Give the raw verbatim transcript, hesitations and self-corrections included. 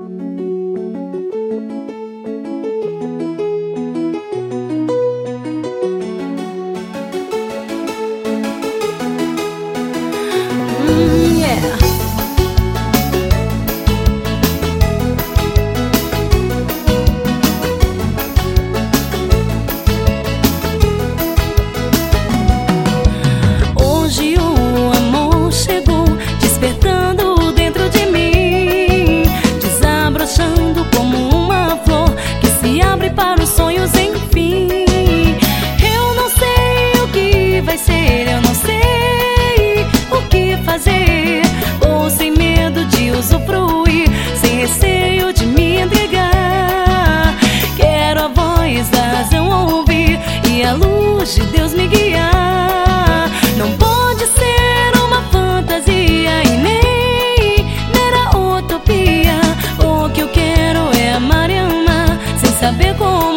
Para os sonhos, enfim. Eu não sei o que vai ser, eu não sei o que fazer. Ou sem medo de usufruir, sem receio de me entregar. Quero a voz da razão ouvir e a luz de Deus me guiar. Não pode ser uma fantasia e nem mera utopia. O que eu quero é amar e amar sem saber como.